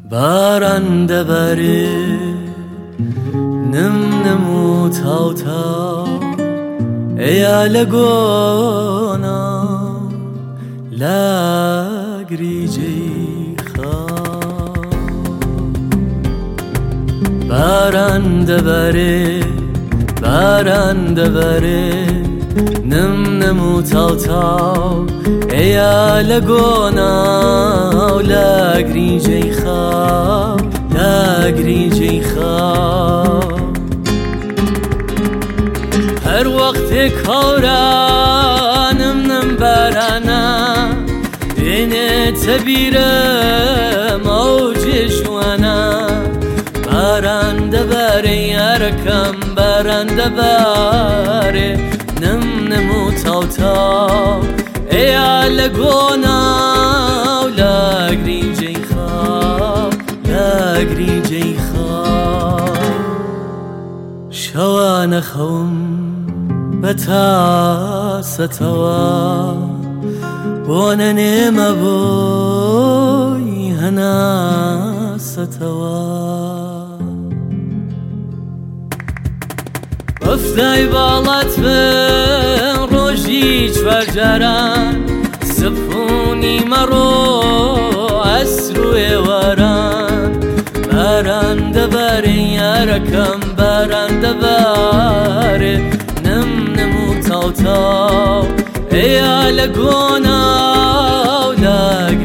باران دەبارێ نم و تاو تاو ئەیا لە گۆنا لا گریجەی خاو باران دەبارێ نم و تاو تاو ئەیا لە گۆنا و لا گریجەی خاو هەر وەختێک هەورانم بارانە دێنێتە بیرم ئەو جێژوانە باران دەبارێ یارەکەم باران دەبارێ نم و تاو تاو ئەیا لە گۆنا و لا گریجەی خاو شەوانە خەوم بە تاسەتەوە بۆ نەنێمە بۆی هەناسەتەوە ئەفدای باڵات بن ڕۆژی چوارجاران سەفۆنی مەڕۆ ئەسر و ئێواران باران دەبارێ یارەکەم باران دەبارێ نم و تاو تاو ئەیا لە گۆنا و لا